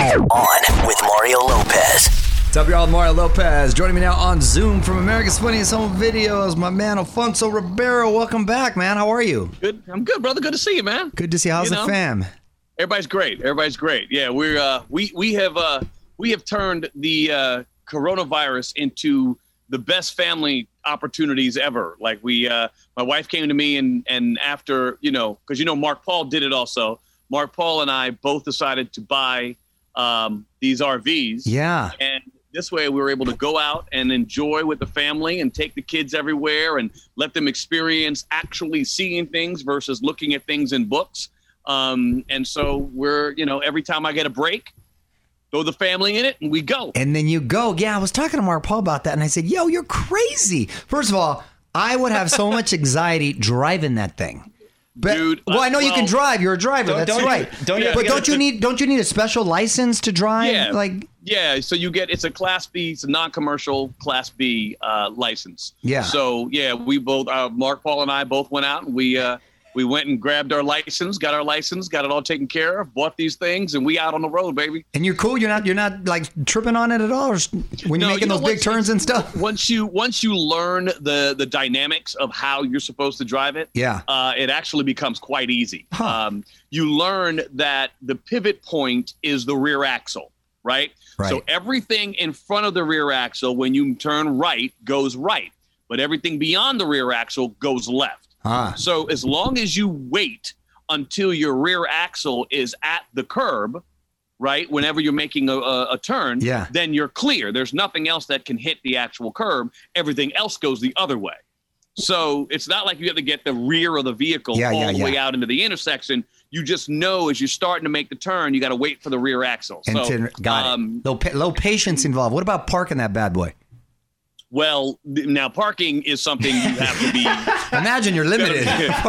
On with Mario Lopez. What's up, y'all? Mario Lopez. Joining me now on Zoom from America's Funniest Home Videos, my man Alfonso Ribeiro. Welcome back, man. How are you? Good. I'm good, brother. Good to see you, man. Good to see you. How's the fam? Everybody's great. Everybody's great. Yeah, we have turned the coronavirus into the best family opportunities ever. Like my wife came to me and after, because Mark Paul did it also. Mark Paul and I both decided to buy these RVs. Yeah. And this way we were able to go out and enjoy with the family and take the kids everywhere and let them experience actually seeing things versus looking at things in books. And so we're, every time I get a break, throw the family in it and we go. And then you go. Yeah, I was talking to Mark Paul about that and I said, yo, you're crazy. First of all, I would have so much anxiety driving that thing. But, dude, I know you can drive. You're a driver. That's right. Don't you need a special license to drive? Yeah. So it's a Class B, it's a non-commercial Class B license. Yeah. So yeah, we both, Mark Paul and I both went out and we went and grabbed our license, got it all taken care of, bought these things, and we out on the road, baby. And you're cool. You're not like tripping on it at all, or when you're making those big turns and stuff. Once you learn the dynamics of how you're supposed to drive it, it actually becomes quite easy. Huh. You learn that the pivot point is the rear axle, right? So everything in front of the rear axle, when you turn right, goes right, but everything beyond the rear axle goes left. So as long as you wait until your rear axle is at the curb, right, whenever you're making a turn, then you're clear. There's nothing else that can hit the actual curb. Everything else goes the other way. So it's not like you have to get the rear of the vehicle all the way out into the intersection. You just know as you're starting to make the turn, you got to wait for the rear axle. Got it. Low patience involved. What about parking that bad boy? Well, now parking is something you have to be. Imagine you're limited.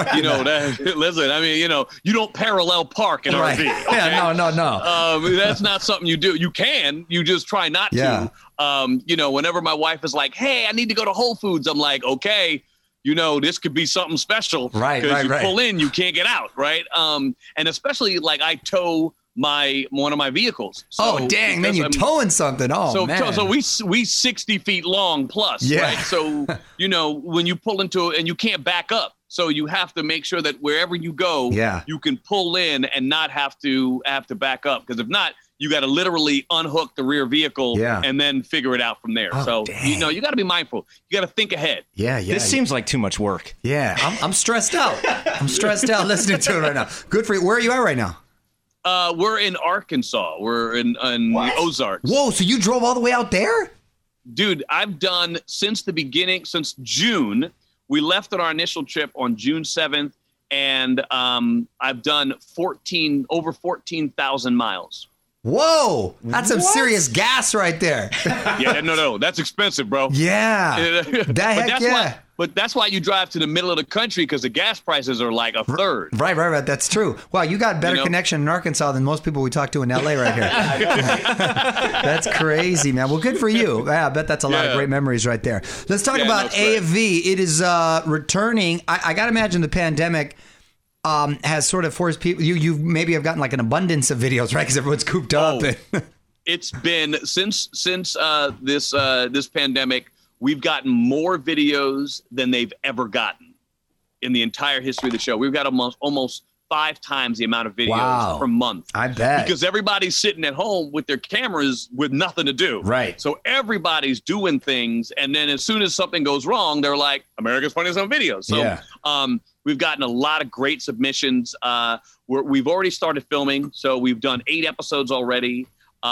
Listen, I mean, you don't parallel park an RV. Okay? Yeah, no. That's not something you do. You can, you just try not to. Whenever my wife is like, "Hey, I need to go to Whole Foods," I'm like, "Okay, this could be something special." Right. Pull in, you can't get out. Right. And especially like I tow one of my vehicles. So, dang, man, you're towing something. Man. So we 60 feet long plus, right? So, when you pull into it and you can't back up. So you have to make sure that wherever you go, you can pull in and not have to back up. Because if not, you got to literally unhook the rear vehicle and then figure it out from there. You got to be mindful. You got to think ahead. Yeah. This seems like too much work. Yeah, I'm stressed out. I'm stressed out listening to it right now. Good for you. Where are you at right now? We're in Arkansas. We're in the Ozarks. Whoa, so you drove all the way out there? Dude, I've done since the beginning, since June. We left on our initial trip on June 7th, and I've done over 14,000 miles. Whoa, that's some serious gas right there. Yeah, no, that's expensive, bro. Yeah, But that's why you drive to the middle of the country, because the gas prices are like a third. Right. That's true. Wow, you got better connection in Arkansas than most people we talk to in LA right here. That's crazy, man. Well, good for you. Yeah, I bet that's a lot of great memories right there. Let's talk about AFV. It is returning. I got to imagine the pandemic has sort of forced people. You maybe have gotten like an abundance of videos, right? Because everyone's cooped up. It's been since this pandemic. We've gotten more videos than they've ever gotten in the entire history of the show. We've got almost 5 times the amount of videos per month. I bet. Because everybody's sitting at home with their cameras with nothing to do. Right. So everybody's doing things. And then as soon as something goes wrong, they're like, America's Funniest Home Videos. So we've gotten a lot of great submissions. We've already started filming. So we've done 8 episodes already.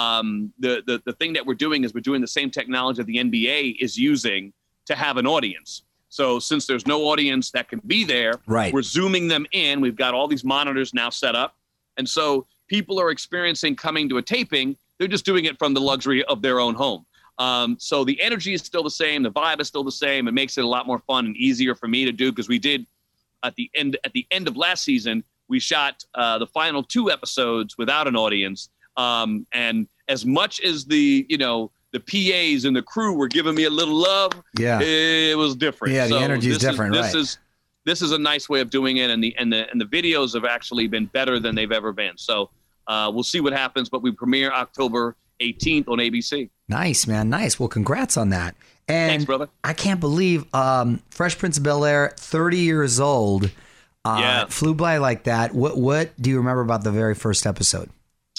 The thing that we're doing is we're doing the same technology that the NBA is using to have an audience. So since there's no audience that can be there, we're zooming them in. We've got all these monitors now set up. And so people are experiencing coming to a taping. They're just doing it from the luxury of their own home. So the energy is still the same. The vibe is still the same. It makes it a lot more fun and easier for me to do, because we did at the end of last season, we shot the final 2 episodes without an audience. And as much as the PAs and the crew were giving me a little love, it was different. Yeah, the energy is different, This is a nice way of doing it, and the videos have actually been better than they've ever been. So we'll see what happens. But we premiere October 18th on ABC. Nice, man. Nice. Well, congrats on that. And thanks, brother. I can't believe Fresh Prince of Bel-Air, 30 years old, flew by like that. What do you remember about the very first episode?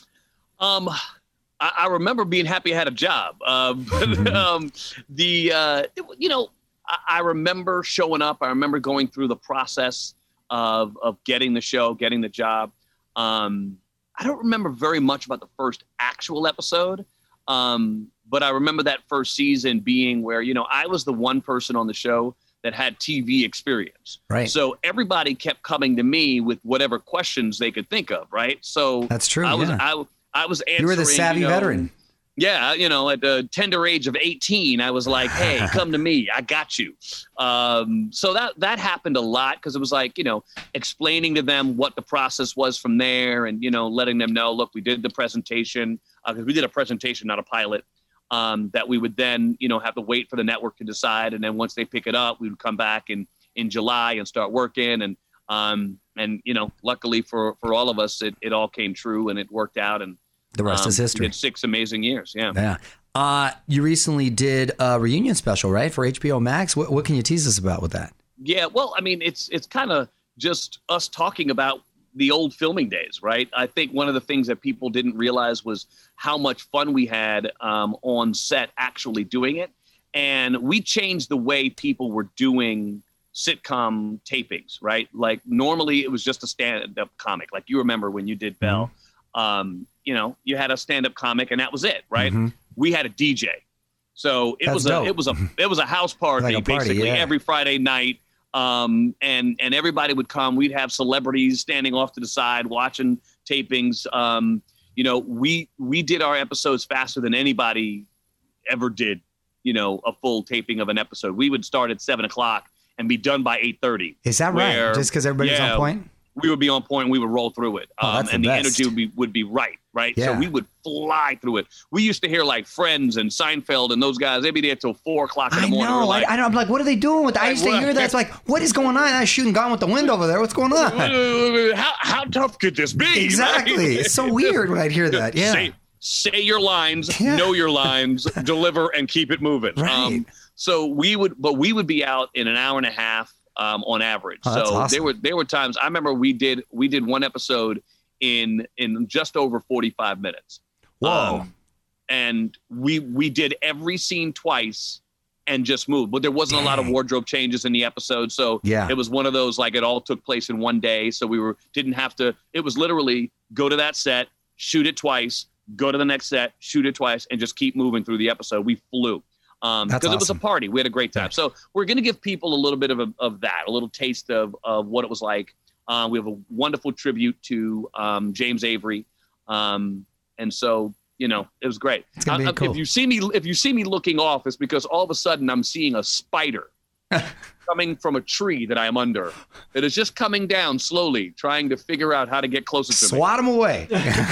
I remember being happy I had a job. I remember showing up. I remember going through the process of getting the show, getting the job. I don't remember very much about the first actual episode. But I remember that first season being where, I was the one person on the show that had TV experience. Right. So everybody kept coming to me with whatever questions they could think of. Right. So that's true. I was answering. You were the savvy veteran. Yeah. At the tender age of 18, I was like, hey, come to me. I got you. So that happened a lot because it was like, explaining to them what the process was from there and, letting them know, look, we did the presentation because we did a presentation, not a pilot. That we would then, have to wait for the network to decide. And then once they pick it up, we would come back in July and start working. And luckily for all of us, it all came true and it worked out. And the rest is history. We did 6 amazing years. Yeah. Yeah. You recently did a reunion special, right? For HBO Max. What can you tease us about with that? Yeah. Well, I mean, it's kind of just us talking about the old filming days, right? I think one of the things that people didn't realize was how much fun we had on set actually doing it. And we changed the way people were doing sitcom tapings, right? Like normally it was just a stand-up comic. Like you remember when you did Bell, you had a stand-up comic and that was it, right? Mm-hmm. We had a DJ. So it was a house party, like basically every Friday night. And everybody would come. We'd have celebrities standing off to the side watching tapings. We did our episodes faster than anybody ever did, a full taping of an episode. We would start at 7:00 and be done by 8:30. Is that right? Just because everybody's on point? We would be on point and we would roll through it. And the energy would be right? Yeah. So we would fly through it. We used to hear like Friends and Seinfeld and those guys, they'd be there till 4:00 in the morning. I know. I'm like, what are they doing with that? I used to hear that. It's like, what is going on? I was shooting Gone with the Wind over there. What's going on? How tough could this be? Exactly. Right? It's so weird when I'd hear that. Yeah. Say your lines, know your lines, deliver, and keep it moving. Right. So we would be out in an hour and a half on average. Oh, that's awesome. there were times I remember we did one episode in just over 45 minutes. Whoa. And we did every scene twice and just moved. But there wasn't a lot of wardrobe changes in the episode. So it was one of those, like it all took place in one day. So didn't have to, it was literally go to that set, shoot it twice, go to the next set, shoot it twice, and just keep moving through the episode. We flew. Because it was a party. We had a great time. So we're going to give people a little bit of that, a little taste of what it was like. We have a wonderful tribute to James Avery. And so, it was great. It's gonna be cool. If you see me looking off, it's because all of a sudden I'm seeing a spider coming from a tree that I am under. It is just coming down slowly, trying to figure out how to get closer to me. Swat him away.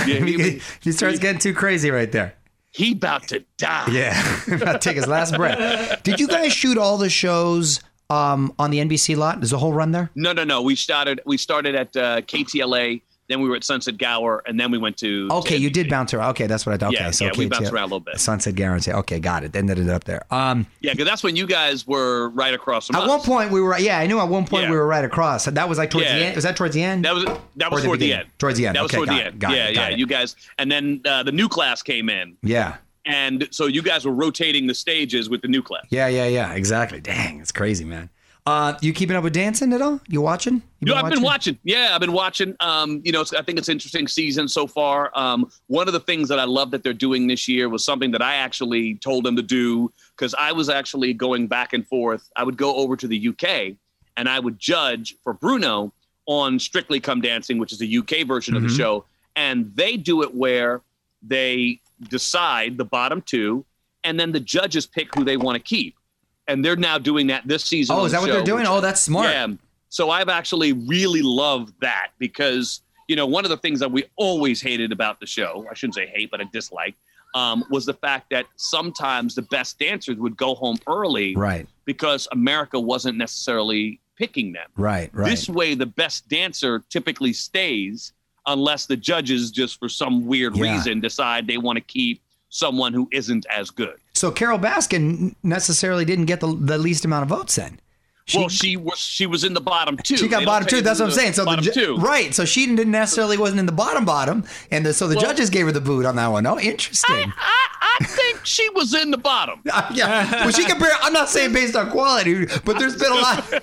He starts getting too crazy right there. He about to die. Yeah, about to take his last breath. Did you guys shoot all the shows on the NBC lot? Is the whole run there? No. We started at KTLA, then we were at Sunset Gower, and then we went to. Okay, to you did bounce around. Okay, that's what I thought. Okay, so we bounced around a little bit. Sunset Gower. Okay, got it. Then ended up there. Yeah, because that's when you guys were right across from us. At one point we were. Yeah, I knew at one point we were right across. That was like towards the end. Was that towards the end? That was toward the end. Towards the end. That was toward the end. Got it. You guys, and then the new class came in. Yeah. And so you guys were rotating the stages with the new class. Yeah. Exactly. Dang, it's crazy, man. You keeping up with dancing at all? You watching? I've been watching. Yeah, I've been watching. I think it's an interesting season so far. One of the things that I love that they're doing this year was something that I actually told them to do because I was actually going back and forth. I would go over to the UK and I would judge for Bruno on Strictly Come Dancing, which is the UK version of the show. And they do it where they decide the bottom two, and then the judges pick who they want to keep. And they're now doing that this season. Oh, is that what they're doing? Oh, that's smart. Yeah. So I've actually really loved that because, one of the things that we always hated about the show, I shouldn't say hate, but I dislike, was the fact that sometimes the best dancers would go home early. Right. Because America wasn't necessarily picking them. Right. This way, the best dancer typically stays unless the judges just for some weird reason decide they want to keep someone who isn't as good. So Carole Baskin necessarily didn't get the least amount of votes then. She was in the bottom two. She got bottom two. That's what I'm saying. So bottom two. Right. So she didn't necessarily wasn't in the bottom, and so the judges gave her the boot on that one. Oh, interesting. I think she was in the bottom. Yeah. Well, she compared. I'm not saying based on quality, but there's been a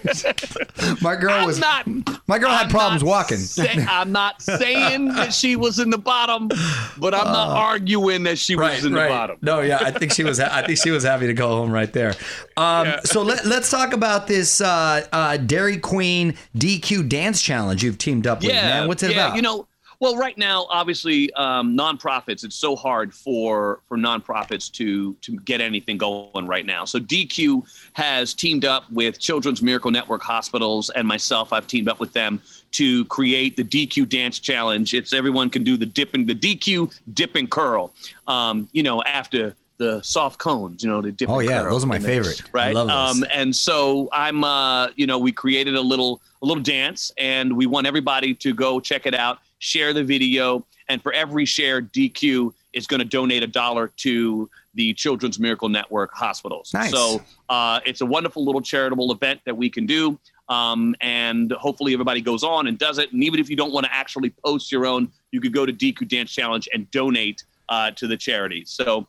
lot. My girl had problems walking. I'm not saying that she was in the bottom, but I'm not arguing that she was in the bottom. No, yeah, I think she was happy to go home right there. So let's talk about this Dairy Queen DQ dance challenge you've teamed up with, man. What's it about? Well, right now, obviously, nonprofits, it's so hard for nonprofits to get anything going right now. So DQ has teamed up with Children's Miracle Network Hospitals and myself. I've teamed up with them to create the DQ Dance Challenge. It's everyone can do the DQ dip and curl, after the soft cones, the dip and curl. Those are my favorite. Right. I love those. And so I'm, we created a little dance, and we want everybody to go check it out, share the video, and for every share, DQ is going to donate $1 to the Children's Miracle Network hospitals. Nice. So it's a wonderful little charitable event that we can do. And hopefully everybody goes on and does it. And even if you don't want to actually post your own, you could go to DQ Dance Challenge and donate to the charity. So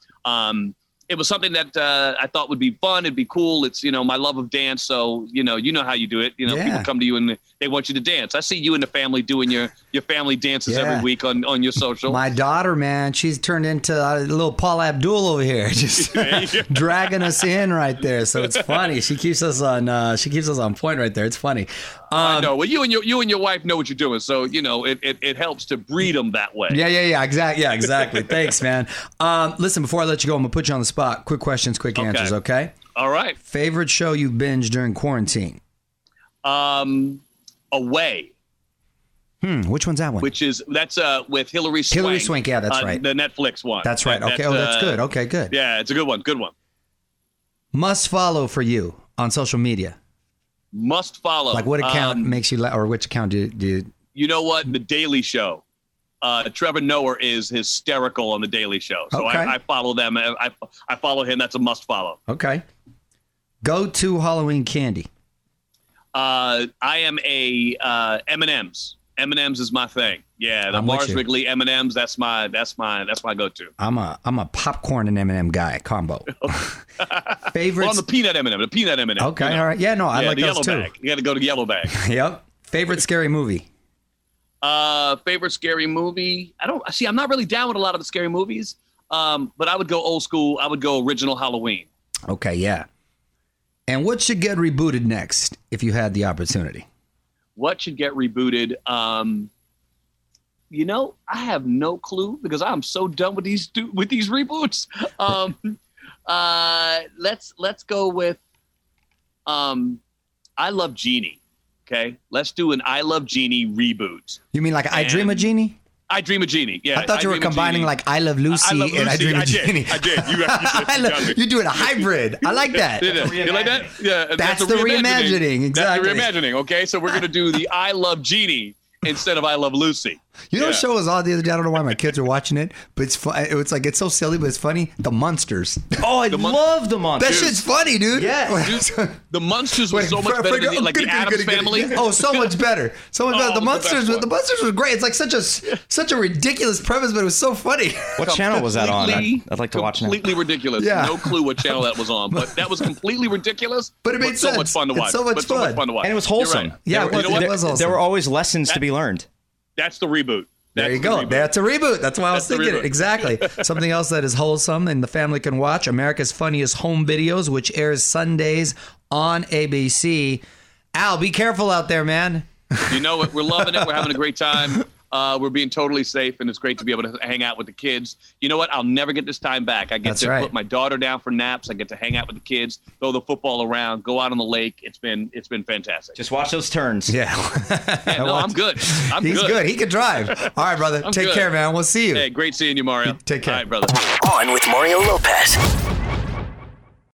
it was something that I thought would be fun. It'd be cool. It's, my love of dance. So, you know how you do it. People come to you and they want you to dance. I see you and the family doing your family dances every week on your social. My daughter, man, she's turned into a little Paul Abdul over here, just dragging us in right there. So it's funny. She keeps us on point right there. It's funny. I know. Well, you and your wife know what you're doing, so it helps to breed them that way. Yeah. Exactly. Thanks, man. Listen, before I let you go, I'm gonna put you on the spot. Quick questions, quick answers. Okay. All right. Favorite show you binged during quarantine? Away. Which one's that one? That's with Hilary Swank. Hilary Swank, yeah, that's right. The Netflix one. That's right. Okay. That's good. Okay, good. Yeah, it's a good one. Good one. Must follow for you on social media. Must follow. Like what account makes you or which account do you? You know what? The Daily Show. Trevor Noah is hysterical on the Daily Show, so okay. I follow them. I follow him. That's a must follow. Okay. Go to Halloween candy. I am a M&M's. M&M's is my thing. Yeah, the Mars Wrigley M&M's. That's my go-to. I'm a popcorn and M&M guy combo. Favorites? Well, I'm the peanut M&M. The peanut M&M. Okay, all right. Yeah, no, I like those too. Bag. You got to go to the yellow bag. Yep. Favorite scary movie? Favorite scary movie? I'm not really down with a lot of the scary movies. But I would go old school. I would go original Halloween. Okay, yeah. And what should get rebooted next if you had the opportunity? What should get rebooted? I have no clue because I'm so done with these reboots. Let's go with I Love Jeannie. Okay, let's do an I Love Jeannie reboot. You mean like I Dream of Jeannie? I Dream of Jeannie. Yeah, I thought you were combining like I Love Lucy and I Dream of Jeannie. I did. You're doing a hybrid. I like that. You like that? Yeah, that's the reimagining. Exactly. That's the reimagining. Okay, so we're gonna do the I Love Jeannie instead of I Love Lucy. You know what show was on the other day? I don't know why my kids are watching it, but it's fun. It's so silly, but it's funny. The Munsters. Oh, I love the Munsters. That shit's funny, dude. Yeah. The Munsters was so much better than the Addams Family. Oh, so much better. So much better. The Munsters was great. It's like such a ridiculous premise, but it was so funny. What channel was that on? I'd like to watch it. Completely ridiculous. Yeah. No clue what channel that was on, but that was completely ridiculous. But it made sense. So much fun to watch. So much fun to watch. And it was wholesome. Right. Yeah, it was wholesome. There were always lessons to be learned. That's the reboot. There you go. That's a reboot. That's why I was thinking it. Exactly. Something else that is wholesome and the family can watch, America's Funniest Home Videos, which airs Sundays on ABC. Al, be careful out there, man. You know what? We're loving it. We're having a great time. We're being totally safe, and it's great to be able to hang out with the kids. You know what? I'll never get this time back. I get to put my daughter down for naps. I get to hang out with the kids, throw the football around, go out on the lake. It's been fantastic. Just watch those turns. Yeah. No, I'm good. He's good. He can drive. All right, brother. Take care, man. We'll see you. Hey, great seeing you, Mario. Take care. All right, brother. On with Mario Lopez.